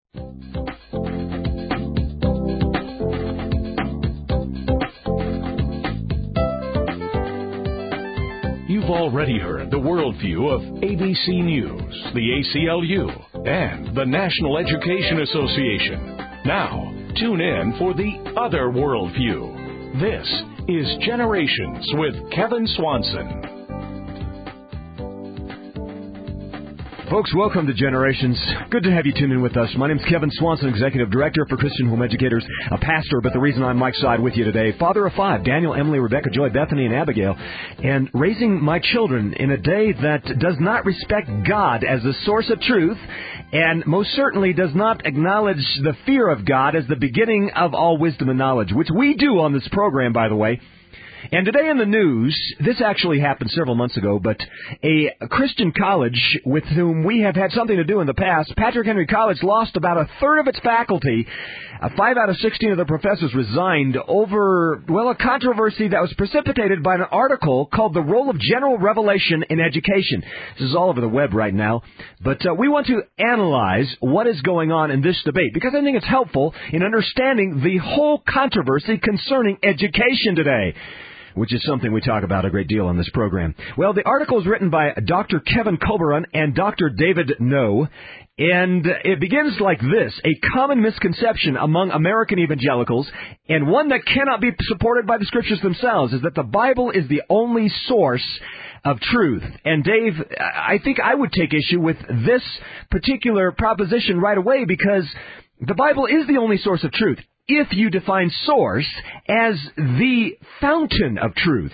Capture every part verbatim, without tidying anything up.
You've already heard the worldview of A B C News, the A C L U, and the National Education Association. Now, tune in for the other worldview. This is Generations with Kevin Swanson. Folks, welcome to Generations. Good to have you tune in with us. My name is Kevin Swanson, Executive Director for Christian Home Educators, a pastor, but the reason I'm Mike's side with you today, father of five, Daniel, Emily, Rebecca, Joy, Bethany, and Abigail, and raising my children in a day that does not respect God as the source of truth, and most certainly does not acknowledge the fear of God as the beginning of all wisdom and knowledge, which we do on this program, by the way. And today in the news, this actually happened several months ago, but a Christian college with whom we have had something to do in the past, Patrick Henry College, lost about a third of its faculty. Uh, five out of sixteen of the professors resigned over, well, a controversy that was precipitated by an article called The Role of General Revelation in Education. This is all over the web right now, but uh, we want to analyze what is going on in this debate because I think it's helpful in understanding the whole controversy concerning education today, which is something we talk about a great deal on this program. Well, the article is written by Doctor Kevin Coburn and Doctor David No, and it begins like this: a common misconception among American evangelicals, and one that cannot be supported by the Scriptures themselves, is that the Bible is the only source of truth. And Dave, I think I would take issue with this particular proposition right away because the Bible is the only source of truth if you define source as the fountain of truth,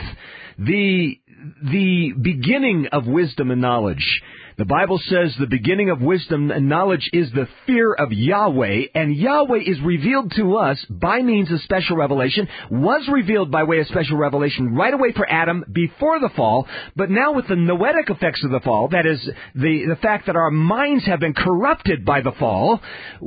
the the beginning of wisdom and knowledge. The Bible says the beginning of wisdom and knowledge is the fear of Yahweh, and Yahweh is revealed to us by means of special revelation, was revealed by way of special revelation right away for Adam before the fall, but now with the noetic effects of the fall, that is, the, the fact that our minds have been corrupted by the fall,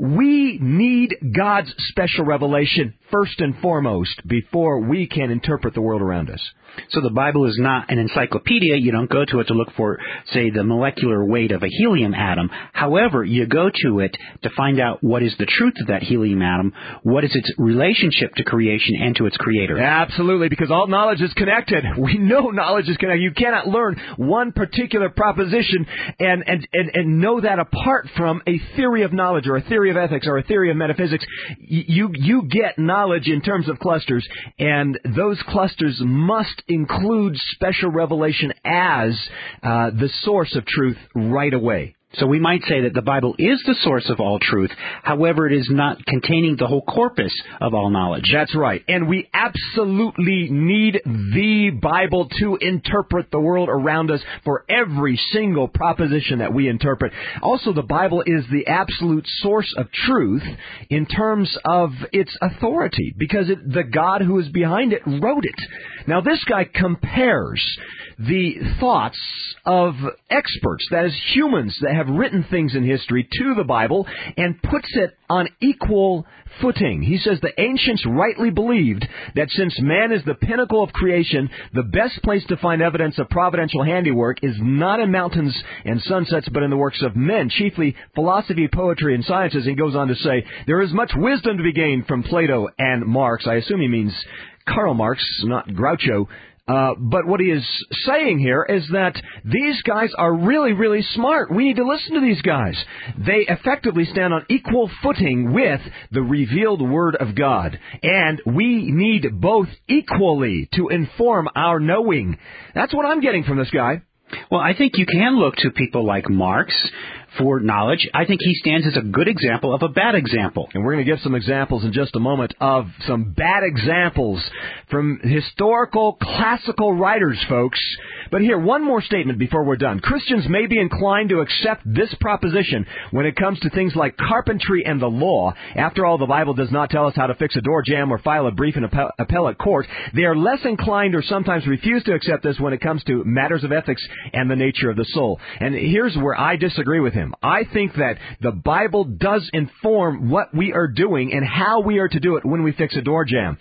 we need God's special revelation first and foremost before we can interpret the world around us. So the Bible is not an encyclopedia. You don't go to it to look for, say, the molecular weight of a helium atom. However, you go to it to find out what is the truth of that helium atom, what is its relationship to creation and to its creator. Absolutely, because all knowledge is connected. We know knowledge is connected. You cannot learn one particular proposition and, and, and, and know that apart from a theory of knowledge or a theory of ethics or a theory of metaphysics. You, you get knowledge in terms of clusters, and those clusters must include special revelation as uh, the source of truth right away. So we might say that the Bible is the source of all truth. However, it is not containing the whole corpus of all knowledge. That's right. And we absolutely need the Bible to interpret the world around us for every single proposition that we interpret. Also, the Bible is the absolute source of truth in terms of its authority, because it, the God who is behind it wrote it. Now, this guy compares the thoughts of experts, that is, humans that have written things in history, to the Bible and puts it on equal footing. He says the ancients rightly believed that since man is the pinnacle of creation, the best place to find evidence of providential handiwork is not in mountains and sunsets, but in the works of men, chiefly philosophy, poetry, and sciences. He goes on to say, there is much wisdom to be gained from Plato and Marx. I assume he means Karl Marx, not Groucho. Uh, but what he is saying here is that these guys are really, really smart. We need to listen to these guys. They effectively stand on equal footing with the revealed Word of God. And we need both equally to inform our knowing. That's what I'm getting from this guy. Well, I think you can look to people like Marx for knowledge. I think he stands as a good example of a bad example. And we're going to give some examples in just a moment of some bad examples from historical, classical writers, folks. But here, one more statement before we're done. Christians may be inclined to accept this proposition when it comes to things like carpentry and the law. After all, the Bible does not tell us how to fix a door jamb or file a brief in appe- appellate court. They are less inclined or sometimes refuse to accept this when it comes to matters of ethics and the nature of the soul. And here's where I disagree with him. I think that the Bible does inform what we are doing and how we are to do it when we fix a door jamb.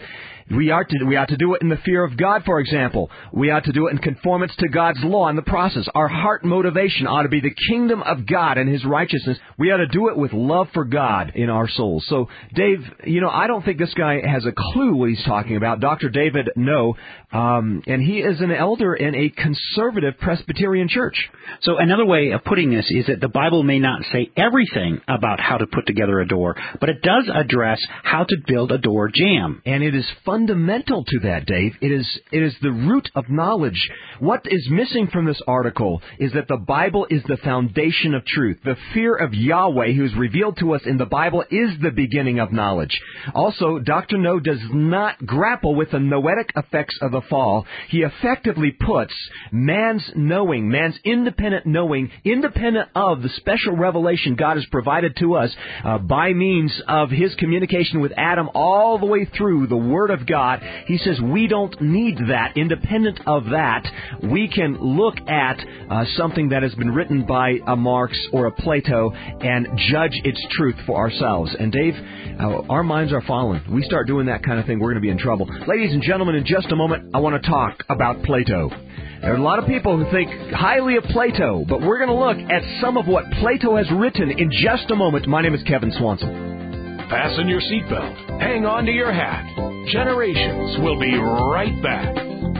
We are to, we ought to do it in the fear of God, for example. We ought to do it in conformance to God's law in the process. Our heart motivation ought to be the kingdom of God and His righteousness. We ought to do it with love for God in our souls. So, Dave, you know, I don't think this guy has a clue what he's talking about. Doctor David No, um, and he is an elder in a conservative Presbyterian church. So another way of putting this is that the Bible may not say everything about how to put together a door, but it does address how to build a door jamb. And it is fundamental to that, Dave. It is it is the root of knowledge. What is missing from this article is that the Bible is the foundation of truth. The fear of Yahweh, who is revealed to us in the Bible, is the beginning of knowledge. Also, Doctor No does not grapple with the noetic effects of the fall. He effectively puts man's knowing, man's independent knowing, independent of the special revelation God has provided to us uh, by means of His communication with Adam all the way through the Word of God. He says we don't need that. Independent of that, we can look at uh, something that has been written by a Marx or a Plato and judge its truth for ourselves. And Dave, uh, our minds are fallen. We start doing that kind of thing, we're going to be in trouble. Ladies and gentlemen, in just a moment, I want to talk about Plato. There are a lot of people who think highly of Plato, but we're going to look at some of what Plato has written in just a moment. My name is Kevin Swanson. Fasten your seatbelt. Hang on to your hat. Generations will be right back.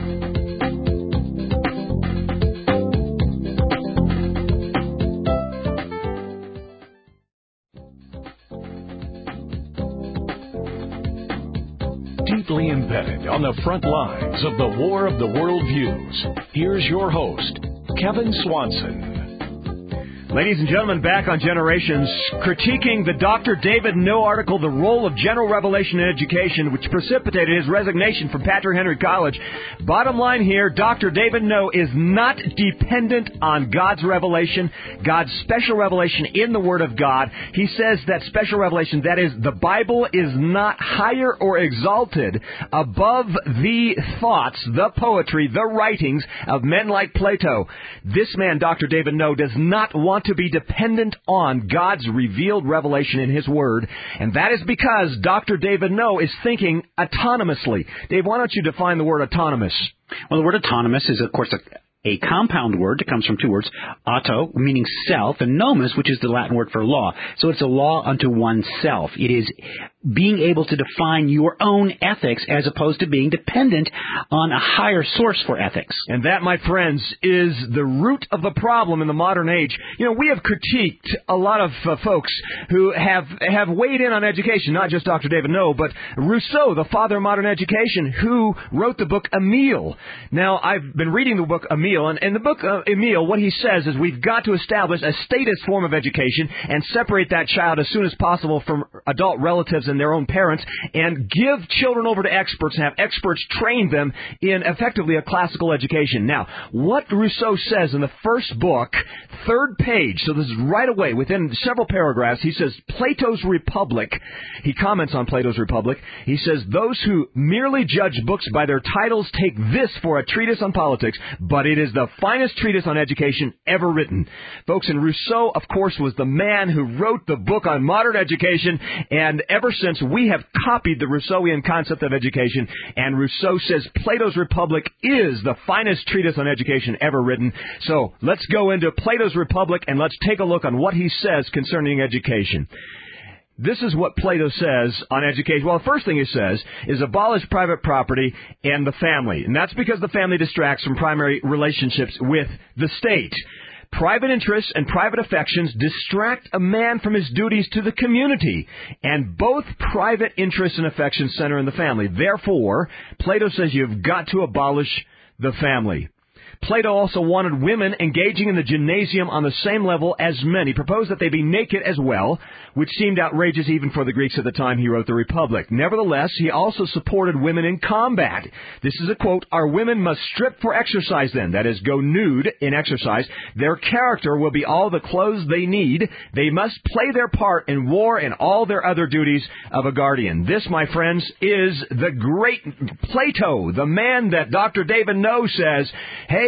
Deeply embedded on the front lines of the War of the Worldviews, here's your host, Kevin Swanson. Ladies and gentlemen, back on Generations, critiquing the Doctor David No article, The Role of General Revelation in Education, which precipitated his resignation from Patrick Henry College. Bottom line here, Doctor David No is not dependent on God's revelation, God's special revelation in the Word of God. He says that special revelation, that is, the Bible is not higher or exalted above the thoughts, the poetry, the writings of men like Plato. This man, Doctor David No, does not want to be dependent on God's revealed revelation in His Word, and that is because Doctor David No is thinking autonomously. Dave, why don't you define the word autonomous? Well, the word autonomous is, of course, a a compound word that comes from two words, auto, meaning self, and nomos, which is the Latin word for law. So it's a law unto oneself. It is being able to define your own ethics as opposed to being dependent on a higher source for ethics. And that, my friends, is the root of the problem in the modern age. You know, we have critiqued a lot of uh, folks who have have weighed in on education, not just Doctor David No, but Rousseau, the father of modern education, who wrote the book Emile. Now, I've been reading the book Emile, and in the book uh, Emile, what he says is we've got to establish a statist form of education and separate that child as soon as possible from adult relatives and their own parents, and give children over to experts and have experts train them in effectively a classical education. Now, what Rousseau says in the first book, third page, so this is right away, within several paragraphs, he says, Plato's Republic, he comments on Plato's Republic, he says, those who merely judge books by their titles take this for a treatise on politics, but it is the finest treatise on education ever written. Folks, and Rousseau, of course, was the man who wrote the book on modern education, and ever since we have copied the Rousseauian concept of education, and Rousseau says Plato's Republic is the finest treatise on education ever written. So let's go into Plato's Republic and let's take a look on what he says concerning education. This is what Plato says on education. Well, the first thing he says is abolish private property and the family. And that's because the family distracts from primary relationships with the state. Private interests and private affections distract a man from his duties to the community, and both private interests and affections center in the family. Therefore, Plato says you've got to abolish the family. Plato also wanted women engaging in the gymnasium on the same level as men. He proposed that they be naked as well, which seemed outrageous even for the Greeks at the time he wrote the Republic. Nevertheless, he also supported women in combat. This is a quote, our women must strip for exercise then, that is, go nude in exercise. Their character will be all the clothes they need. They must play their part in war and all their other duties of a guardian. This, my friends, is the great Plato, the man that Doctor David No says, hey,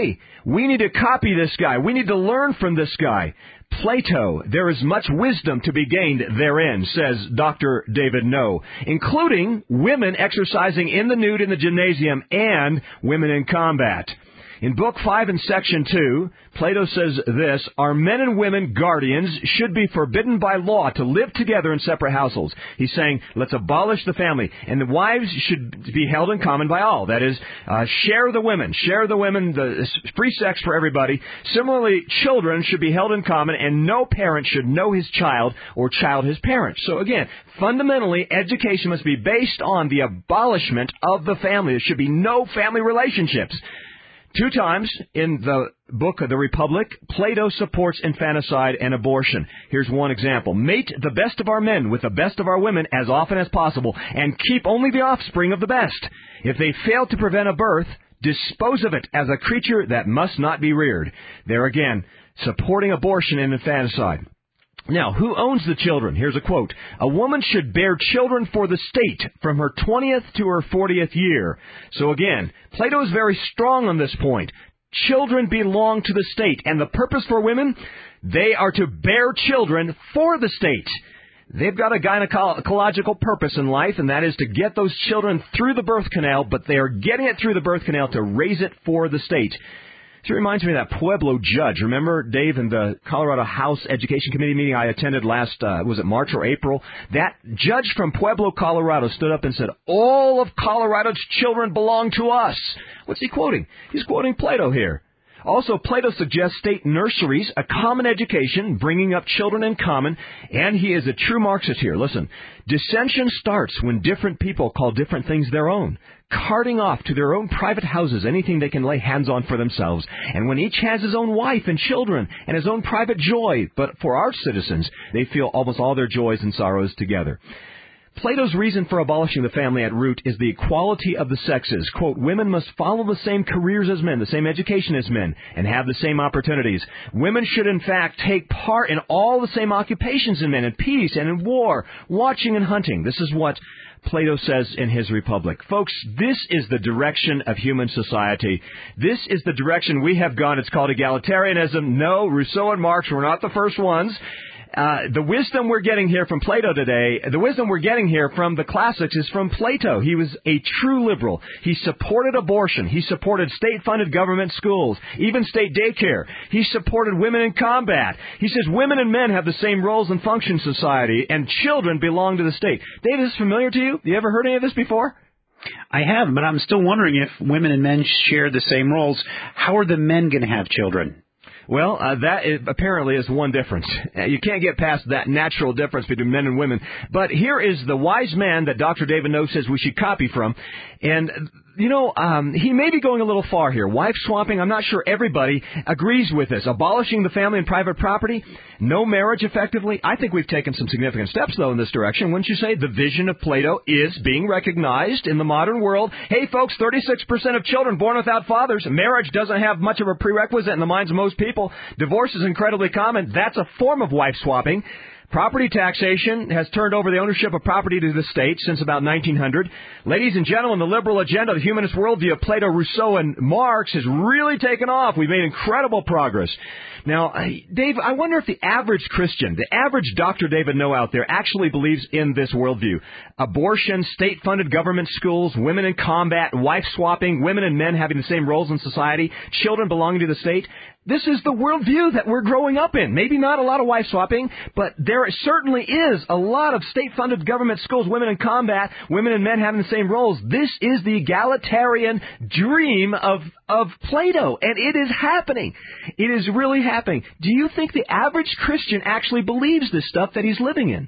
hey, we need to copy this guy. We need to learn from this guy. Plato, there is much wisdom to be gained therein, says Doctor David No, including women exercising in the nude in the gymnasium and women in combat. In Book five and Section two, Plato says this, our men and women guardians should be forbidden by law to live together in separate households. He's saying, let's abolish the family, and the wives should be held in common by all. That is, uh, share the women, share the women, the free sex for everybody. Similarly, children should be held in common, and no parent should know his child or child his parent. So again, fundamentally, education must be based on the abolishment of the family. There should be no family relationships. Two times in the book of the Republic, Plato supports infanticide and abortion. Here's one example. Mate the best of our men with the best of our women as often as possible, and keep only the offspring of the best. If they fail to prevent a birth, dispose of it as a creature that must not be reared. There again, supporting abortion and infanticide. Now, who owns the children? Here's a quote. A woman should bear children for the state from her twentieth to her fortieth year. So again, Plato is very strong on this point. Children belong to the state, and the purpose for women, they are to bear children for the state. They've got a gynecological purpose in life, and that is to get those children through the birth canal, but they are getting it through the birth canal to raise it for the state. It reminds me of that Pueblo judge. Remember, Dave, in the Colorado House Education Committee meeting I attended last, uh, was it March or April? That judge from Pueblo, Colorado, stood up and said, all of Colorado's children belong to us. What's he quoting? He's quoting Plato here. Also, Plato suggests state nurseries, a common education, bringing up children in common, and he is a true Marxist here. Listen, dissension starts when different people call different things their own, carting off to their own private houses anything they can lay hands on for themselves, and when each has his own wife and children and his own private joy. But for our citizens, they feel almost all their joys and sorrows together. Plato's reason for abolishing the family at root is the equality of the sexes. Quote, women must follow the same careers as men, the same education as men, and have the same opportunities. Women should, in fact, take part in all the same occupations as men, in peace and in war, watching and hunting. This is what Plato says in his Republic. Folks, this is the direction of human society. This is the direction we have gone. It's called egalitarianism. No, Rousseau and Marx were not the first ones. Uh, the wisdom we're getting here from Plato today, the wisdom we're getting here from the classics is from Plato. He was a true liberal. He supported abortion. He supported state-funded government schools, even state daycare. He supported women in combat. He says women and men have the same roles and functions in society, and children belong to the state. Dave, is this familiar to you? You ever heard any of this before? I have, but I'm still wondering if women and men share the same roles. How are the men going to have children? Well, uh, that is, apparently is one difference. Uh, you can't get past that natural difference between men and women. But here is the wise man that Doctor David No says we should copy from. And, you know, um, he may be going a little far here. Wife swapping, I'm not sure everybody agrees with this. Abolishing the family and private property, no marriage effectively. I think we've taken some significant steps, though, in this direction. Wouldn't you say the vision of Plato is being recognized in the modern world? Hey, folks, thirty-six percent of children born without fathers. Marriage doesn't have much of a prerequisite in the minds of most people. Divorce is incredibly common. That's a form of wife swapping. Property taxation has turned over the ownership of property to the state since about nineteen hundred. Ladies and gentlemen, the liberal agenda, the humanist worldview of Plato, Rousseau, and Marx has really taken off. We've made incredible progress. Now, Dave, I wonder if the average Christian, the average Doctor David No out there actually believes in this worldview. Abortion, state-funded government schools, women in combat, wife swapping, women and men having the same roles in society, children belonging to the state. This is the worldview that we're growing up in. Maybe not a lot of wife swapping, but there certainly is a lot of state-funded government schools, women in combat, women and men having the same roles. This is the egalitarian dream of, of Plato, and it is happening. It is really happening. Do you think the average Christian actually believes this stuff that he's living in?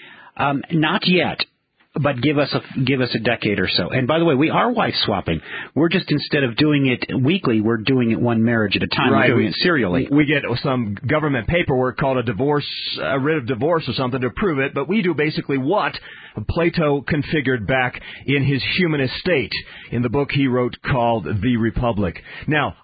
Um, not yet. But give us a give us a decade or so. And by the way, we are wife swapping. We're just, instead of doing it weekly, we're doing it one marriage at a time. Right. We're doing it serially. We get some government paperwork called a divorce, a writ of divorce or something to prove it. But we do basically what Plato configured back in his Humanist State in the book he wrote called The Republic. Now,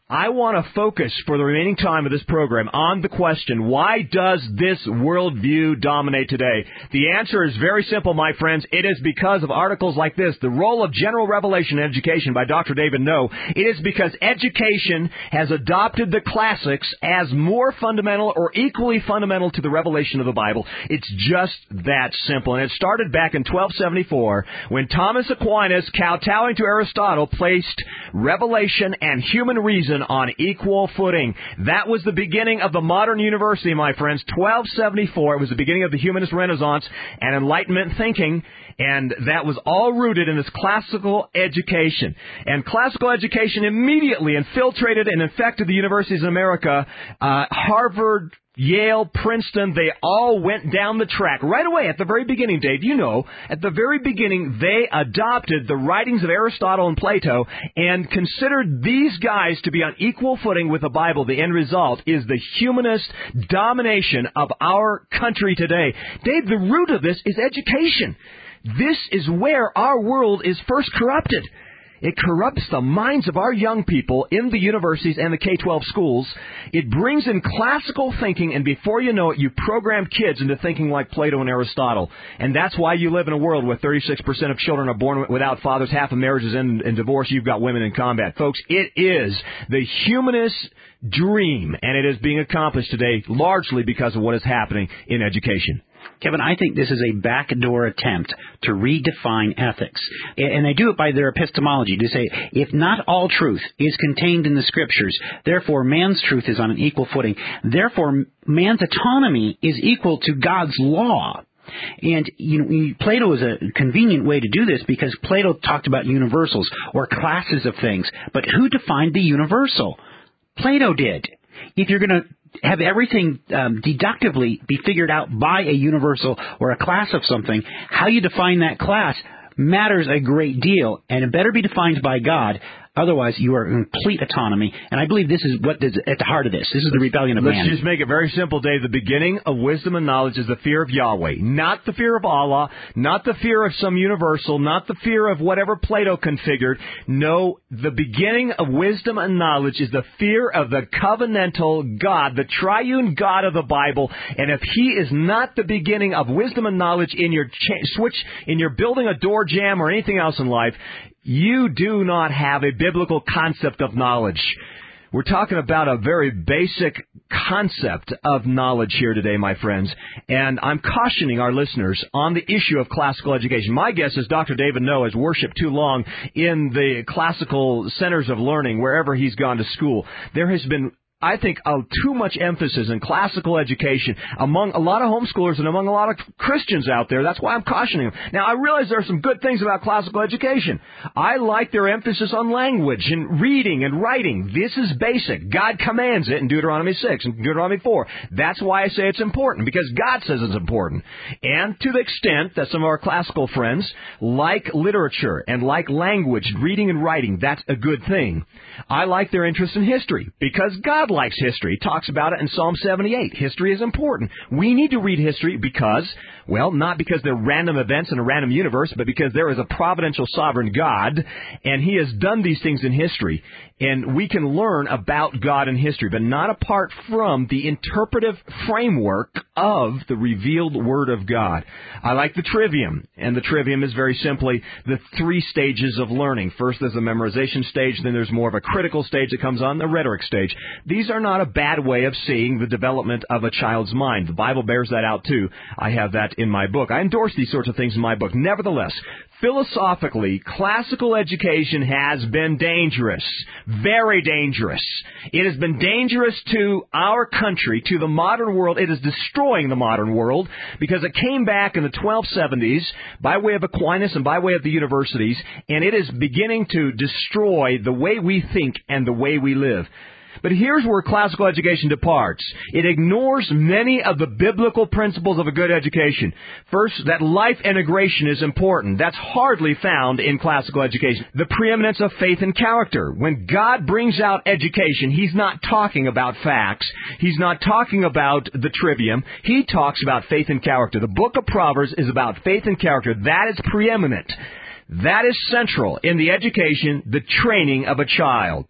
I want to focus for the remaining time of this program on the question, why does this worldview dominate today? The answer is very simple, my friends. It is because of articles like this, The Role of General Revelation in Education by Doctor David No. It is because education has adopted the classics as more fundamental or equally fundamental to the revelation of the Bible. It's just that simple. And it started back in twelve seventy-four when Thomas Aquinas, kowtowing to Aristotle, placed revelation and human reason on equal footing. That was the beginning of the modern university, my friends. twelve seventy-four, it was the beginning of the humanist renaissance and Enlightenment thinking, and that was all rooted in this classical education. And classical education immediately infiltrated and infected the universities in America. Uh, Harvard, Yale, Princeton, they all went down the track. Right away, at the very beginning, Dave, you know, at the very beginning, they adopted the writings of Aristotle and Plato and considered these guys to be on equal footing with the Bible. The end result is the humanist domination of our country today. Dave, the root of this is education. This is where our world is first corrupted. It corrupts the minds of our young people in the universities and the K twelve schools. It brings in classical thinking, and before you know it, you program kids into thinking like Plato and Aristotle. And that's why you live in a world where thirty-six percent of children are born without fathers, half of marriages end in divorce. You've got women in combat. Folks, it is the humanist dream, and it is being accomplished today largely because of what is happening in education. Kevin, I think this is a backdoor attempt to redefine ethics. And they do it by their epistemology, to say, if not all truth is contained in the Scriptures, therefore man's truth is on an equal footing. Therefore, man's autonomy is equal to God's law. And you know, Plato is a convenient way to do this because Plato talked about universals or classes of things. But who defined the universal? Plato did. If you're going to have everything um, deductively be figured out by a universal or a class of something, how you define that class matters a great deal, and it better be defined by God. Otherwise, you are in complete autonomy. And I believe this is what is at the heart of this. This is the rebellion of Let's man. Let's just make it very simple, Dave. The beginning of wisdom and knowledge is the fear of Yahweh. Not the fear of Allah, not the fear of some universal, not the fear of whatever Plato configured. No, the beginning of wisdom and knowledge is the fear of the covenantal God, the triune God of the Bible. And if He is not the beginning of wisdom and knowledge in your cha- switch, in your building a door jamb or anything else in life, you do not have a biblical concept of knowledge. We're talking about a very basic concept of knowledge here today, my friends. And I'm cautioning our listeners on the issue of classical education. My guess is Doctor David No has worshipped too long in the classical centers of learning, wherever he's gone to school. There has been, I think, uh, too much emphasis in classical education among a lot of homeschoolers and among a lot of Christians out there. That's why I'm cautioning them. Now, I realize there are some good things about classical education. I like their emphasis on language and reading and writing. This is basic. God commands it in Deuteronomy six and Deuteronomy four. That's why I say it's important, because God says it's important. And to the extent that some of our classical friends like literature and like language, reading and writing, that's a good thing. I like their interest in history, because God likes history. He talks about it in Psalm seventy-eight. History is important. We need to read history because, well, not because they're random events in a random universe, but because there is a providential sovereign God, and He has done these things in history. And we can learn about God in history, but not apart from the interpretive framework of the revealed Word of God. I like the trivium, and the trivium is very simply the three stages of learning. First, there's a memorization stage, then there's more of a critical stage that comes on, the rhetoric stage. These are not a bad way of seeing the development of a child's mind. The Bible bears that out, too. I have that in my book. I endorse these sorts of things in my book. Nevertheless, philosophically, classical education has been dangerous, very dangerous. It has been dangerous to our country, to the modern world. It is destroying the modern world because it came back in the twelve seventies by way of Aquinas and by way of the universities, and it is beginning to destroy the way we think and the way we live. But here's where classical education departs. It ignores many of the biblical principles of a good education. First, that life integration is important. That's hardly found in classical education. The preeminence of faith and character. When God brings out education, He's not talking about facts. He's not talking about the trivium. He talks about faith and character. The book of Proverbs is about faith and character. That is preeminent. That is central in the education, the training of a child.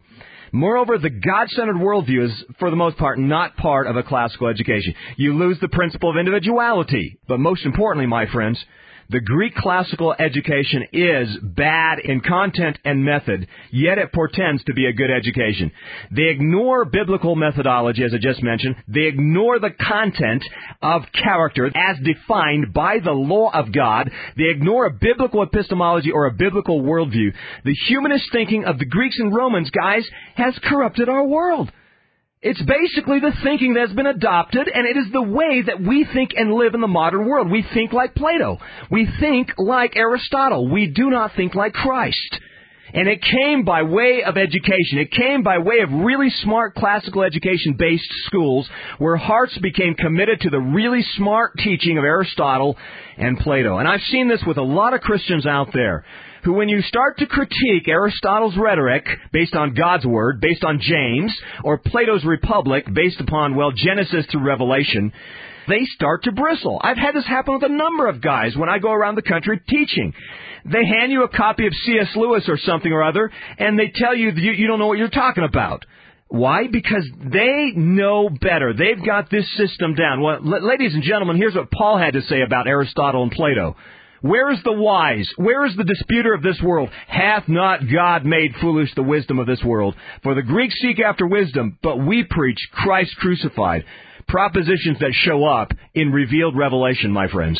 Moreover, the God-centered worldview is, for the most part, not part of a classical education. You lose the principle of individuality. But most importantly, my friends, the Greek classical education is bad in content and method, yet it portends to be a good education. They ignore biblical methodology, as I just mentioned. They ignore the content of character as defined by the law of God. They ignore a biblical epistemology or a biblical worldview. The humanist thinking of the Greeks and Romans, guys, has corrupted our world. It's basically the thinking that has been adopted, and it is the way that we think and live in the modern world. We think like Plato. We think like Aristotle. We do not think like Christ. And it came by way of education. It came by way of really smart classical education-based schools where hearts became committed to the really smart teaching of Aristotle and Plato. And I've seen this with a lot of Christians out there who, when you start to critique Aristotle's rhetoric based on God's Word, based on James, or Plato's Republic based upon, well, Genesis through Revelation, they start to bristle. I've had this happen with a number of guys when I go around the country teaching. They hand you a copy of C S Lewis or something or other, and they tell you you, you don't know what you're talking about. Why? Because they know better. They've got this system down. Well, l- ladies and gentlemen, here's what Paul had to say about Aristotle and Plato. Where is the wise? Where is the disputer of this world? Hath not God made foolish the wisdom of this world? For the Greeks seek after wisdom, but we preach Christ crucified. Propositions that show up in revealed revelation, my friends.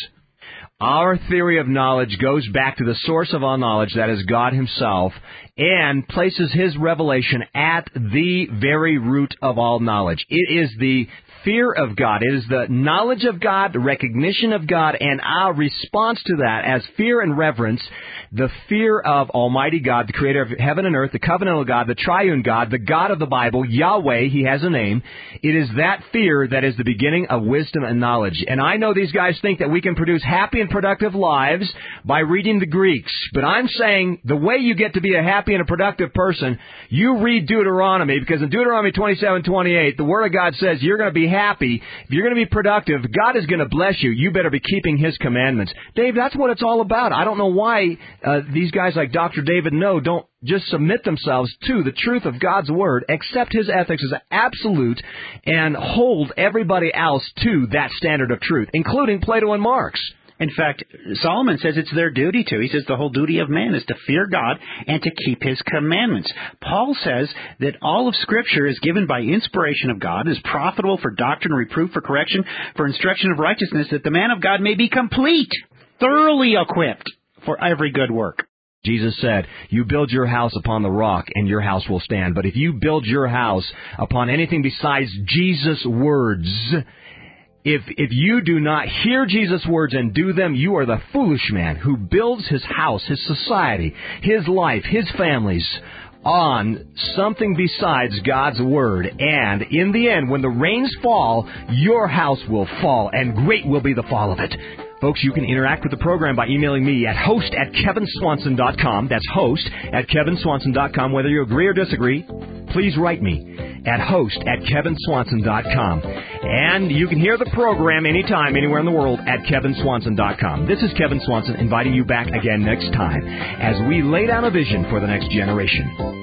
Our theory of knowledge goes back to the source of all knowledge, that is God Himself, and places His revelation at the very root of all knowledge. It is the fear of God. It is the knowledge of God, the recognition of God, and our response to that as fear and reverence, the fear of Almighty God, the creator of heaven and earth, the covenantal God, the triune God, the God of the Bible, Yahweh, He has a name. It is that fear that is the beginning of wisdom and knowledge. And I know these guys think that we can produce happy and productive lives by reading the Greeks. But I'm saying the way you get to be a happy and a productive person, you read Deuteronomy, because in Deuteronomy twenty-seven twenty-eight, the Word of God says you're going to be happy, if you're going to be productive, God is going to bless you. You better be keeping His commandments. Dave, that's what it's all about. I don't know why uh, these guys like Doctor David No don't just submit themselves to the truth of God's Word, accept His ethics as absolute, and hold everybody else to that standard of truth, including Plato and Marx. In fact, Solomon says it's their duty to. He says the whole duty of man is to fear God and to keep His commandments. Paul says that all of Scripture is given by inspiration of God, is profitable for doctrine, reproof, for correction, for instruction of righteousness, that the man of God may be complete, thoroughly equipped for every good work. Jesus said, you build your house upon the rock and your house will stand. But if you build your house upon anything besides Jesus' words, If if you do not hear Jesus' words and do them, you are the foolish man who builds his house, his society, his life, his families on something besides God's Word. And in the end, when the rains fall, your house will fall, and great will be the fall of it. Folks, you can interact with the program by emailing me at host at kevin swanson dot com. That's host at kevin swanson dot com. Whether you agree or disagree, please write me at host at kevin swanson dot com. And you can hear the program anytime, anywhere in the world at kevin swanson dot com. This is Kevin Swanson inviting you back again next time as we lay down a vision for the next generation.